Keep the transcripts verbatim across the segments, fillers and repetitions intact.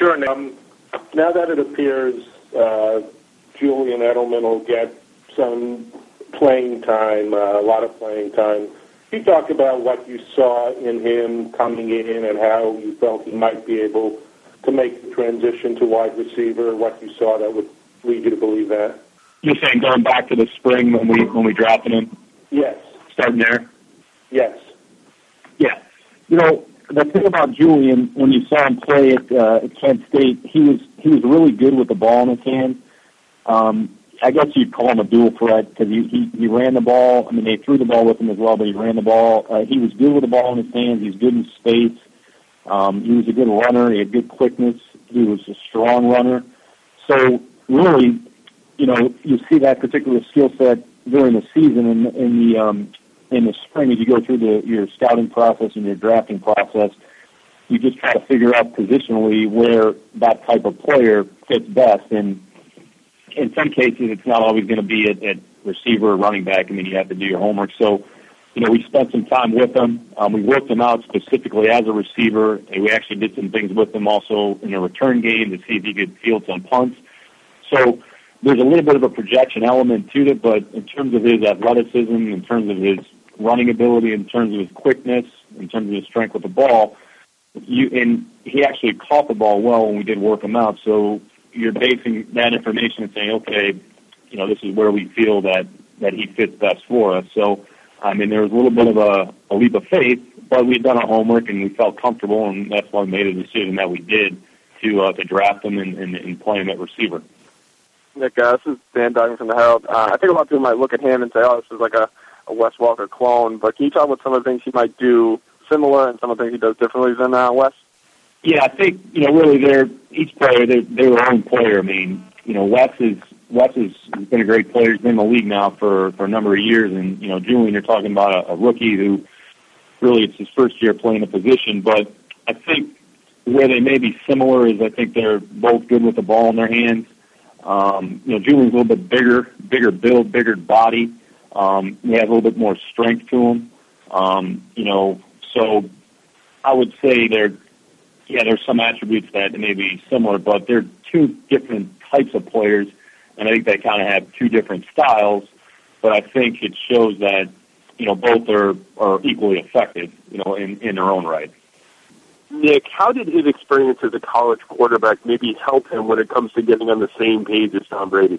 Sure. Now, um, now that it appears uh, Julian Edelman will get some playing time, uh, a lot of playing time, can you talk about what you saw in him coming in and how you felt he might be able to make the transition to wide receiver, what you saw that would lead you to believe that? You're saying going back to the spring when we when we drafted him? Yes. Starting there? Yes. Yeah. You know, the thing about Julian, when you saw him play at, uh, at Kent State, he was he was really good with the ball in his hand. Um, I guess you'd call him a dual threat because he, he he ran the ball. I mean, they threw the ball with him as well, but he ran the ball. Uh, he was good with the ball in his hands. He was good in space. Um, he was a good runner. He had good quickness. He was a strong runner. So really, you know, you see that particular skill set during the season in, in the um, in the spring as you go through the, your scouting process and your drafting process. You just try to figure out positionally where that type of player fits best. And in some cases, it's not always going to be at, at receiver or running back. I mean, you have to do your homework. So, you know, we spent some time with him. Um, we worked him out specifically as a receiver, and we actually did some things with him also in a return game to see if he could field some punts. So there's a little bit of a projection element to it, but in terms of his athleticism, in terms of his running ability, in terms of his quickness, in terms of his strength with the ball, you and he actually caught the ball well when we did work him out. So you're basing that information and saying, okay, you know, this is where we feel that, that he fits best for us. So, I mean, there was a little bit of a, a leap of faith, but we had done our homework and we felt comfortable, and that's why we made a decision that we did to uh, to draft him and, and, and play him at receiver. Nick, uh, this is Dan Duggan from the Herald. Uh, I think a lot of people might look at him and say, oh, this is like a, a Wes Welker clone, but can you talk about some of the things he might do similar and some of the things he does differently than uh, Wes? Yeah, I think, you know, really they're, each player, they're, they're their own player. I mean, you know, Wes is, Wes has been a great player. He's been in the league now for, for a number of years. And, you know, Julian, you're talking about a, a rookie who really it's his first year playing the position. But I think where they may be similar is I think they're both good with the ball in their hands. Um, you know, Julian's a little bit bigger, bigger build, bigger body. Um, he has a little bit more strength to him. Um, you know, so I would say they're, yeah, there's some attributes that may be similar, but they're two different types of players, and I think they kind of have two different styles, but I think it shows that, you know, both are, are equally effective, you know, in, in their own right. Nick, how did his experience as a college quarterback maybe help him when it comes to getting on the same page as Tom Brady?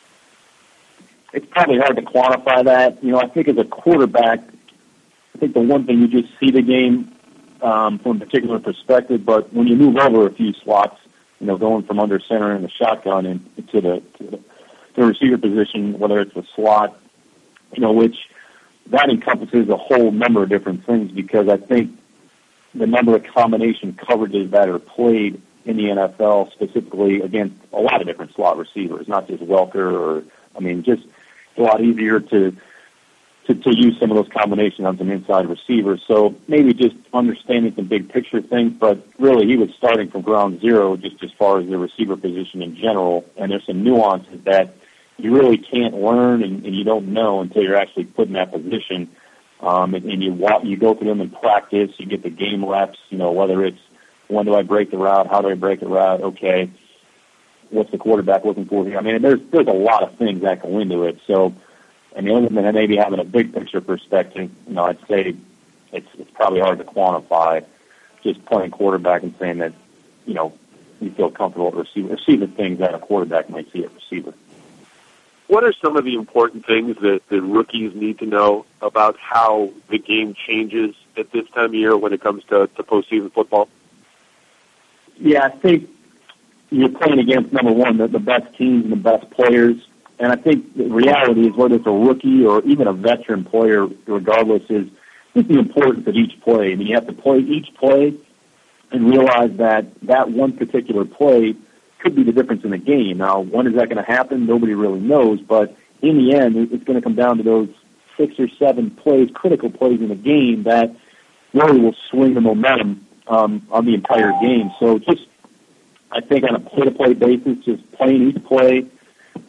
It's probably hard to quantify that. You know, I think as a quarterback, I think the one thing you just see the game um, from a particular perspective, but when you move over a few slots, you know, going from under center in the shotgun and to the, to the, to the receiver position, whether it's the slot, you know, which that encompasses a whole number of different things because I think the number of combination coverages that are played in the N F L, specifically against a lot of different slot receivers, not just Welker or, I mean, just it's a lot easier to, to to use some of those combinations on some inside receivers. So maybe just understanding some big picture things, but really he was starting from ground zero just as far as the receiver position in general, and there's some nuances that you really can't learn and, and you don't know until you're actually put in that position. Um, and, and you walk, you go through them in practice, you get the game reps, you know, whether it's when do I break the route, how do I break the route, okay, what's the quarterback looking for here? I mean, there's there's a lot of things that go into it. So, I mean, other than maybe having a big picture perspective, you know, I'd say it's it's probably hard to quantify just playing quarterback and saying that, you know, you feel comfortable at receiver, receiving things that a quarterback might see at receiver. What are some of the important things that the rookies need to know about how the game changes at this time of year when it comes to, to postseason football? Yeah, I think you're playing against, number one, the, the best teams and the best players. And I think the reality is whether it's a rookie or even a veteran player, regardless, is just the importance of each play. I mean, you have to play each play and realize that that one particular play could be the difference in the game. Now, when is that going to happen? Nobody really knows, but in the end, it's going to come down to those six or seven plays, critical plays in the game that really will swing the momentum um, on the entire game. So just, I think on a play-to-play basis, just playing each play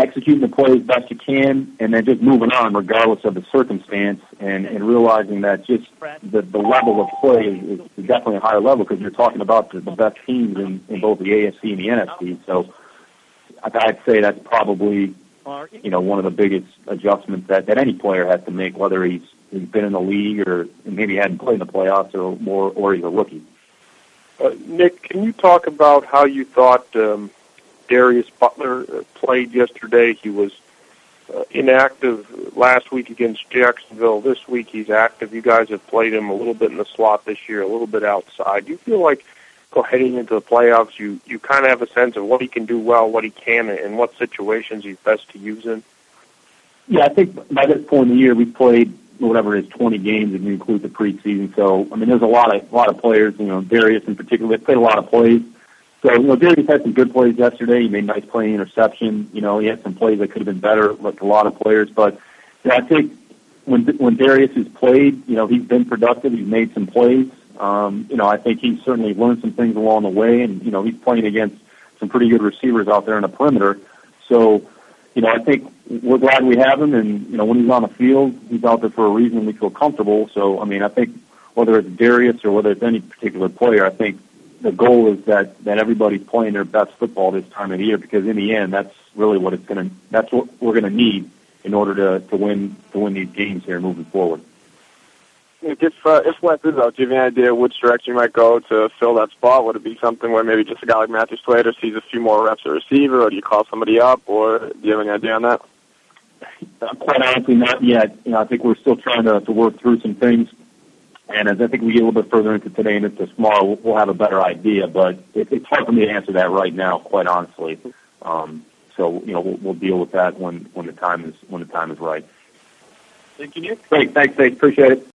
executing the play as best you can, and then just moving on regardless of the circumstance, and, and realizing that just the, the level of play is, is definitely a higher level because you're talking about the, the best teams in, in both the A F C and the N F C. So I'd say that's probably, you know, one of the biggest adjustments that, that any player has to make, whether he's, he's been in the league or maybe hadn't played in the playoffs or more, or he's a rookie. Uh, Nick, can you talk about how you thought um, Darius Butler uh, played yesterday? He was uh, inactive last week against Jacksonville. This week he's active. You guys have played him a little bit in the slot this year, a little bit outside. Do you feel like go heading into the playoffs, you, you kind of have a sense of what he can do well, what he can, and what situations he's best to use in? Yeah, I think by this point in the year we've played whatever it is, twenty games if you include the preseason. So, I mean, there's a lot of a lot of players, you know, Darius in particular, played a lot of plays. So, you know, Darius had some good plays yesterday. He made a nice play interception. You know, he had some plays that could have been better, like a lot of players. But, you know, I think when when Darius has played, you know, he's been productive. He's made some plays. Um, you know, I think he's certainly learned some things along the way. And, you know, he's playing against some pretty good receivers out there in the perimeter. So, you know, I think we're glad we have him, and, you know, when he's on the field, he's out there for a reason. We feel comfortable. So, I mean, I think whether it's Darius or whether it's any particular player, I think the goal is that, that everybody's playing their best football this time of the year, because in the end, that's really what it's going to, that's what we're going to need in order to, to win, to win these games here moving forward. If uh, if Wes is out, do you have any idea which direction you might go to fill that spot? Would it be something where maybe just a guy like Matthew Slater sees a few more reps at receiver, or do you call somebody up, or do you have any idea on that? Uh, quite honestly, not yet. You know, I think we're still trying to, to work through some things, and as I think we get a little bit further into today and into tomorrow, we'll, we'll have a better idea. But it, it's hard for me to answer that right now, quite honestly. Um, so you know, we'll, we'll deal with that when, when the time is when the time is right. Thank you, Nick. Great, thanks, Dave. Appreciate it.